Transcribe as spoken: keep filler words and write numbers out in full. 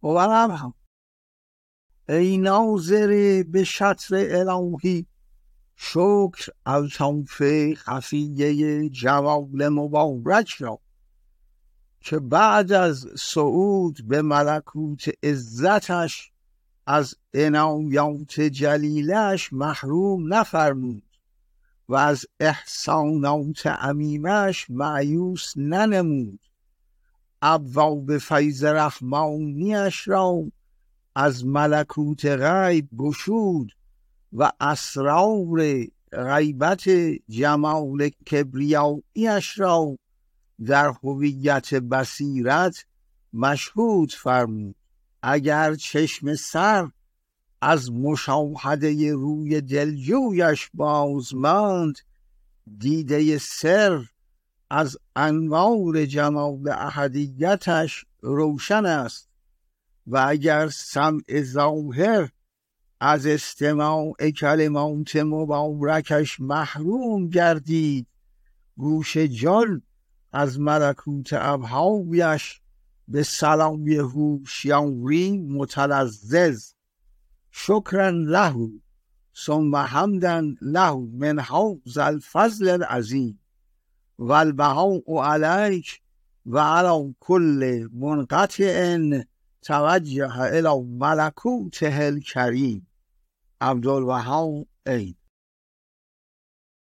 هم ای ناظر به شطر الهی، شکر الطاف خفیه جمال مبارک را، که بعد از صعود به ملکوت عزتش از عنایات جلیلش محروم نفرمود و از احسانات عمیمش مایوس ننمود. ابواب فیض رحمانیش را از ملکوت غیب گشود و اسرار غیبت جمال کبریاییش را در هویت بصیرت مشهود فرمود. اگر چشم سر از مشاهده روی دلجویش باز ماند، دیده سر از انوار جمال احدیتش روشن است. و اگر سمع ظاهر از استماع کلمات مبارکش محروم گردید، گوش جان از ملکوت ابهایش به سلای هوشیاری متلذذ. شکرا له ثم حمدا له من هذا الفضل العظیم و البهاء علیک و علی کل منقطع توجه الی ملکوته الکریم. عبدالوهاب عید.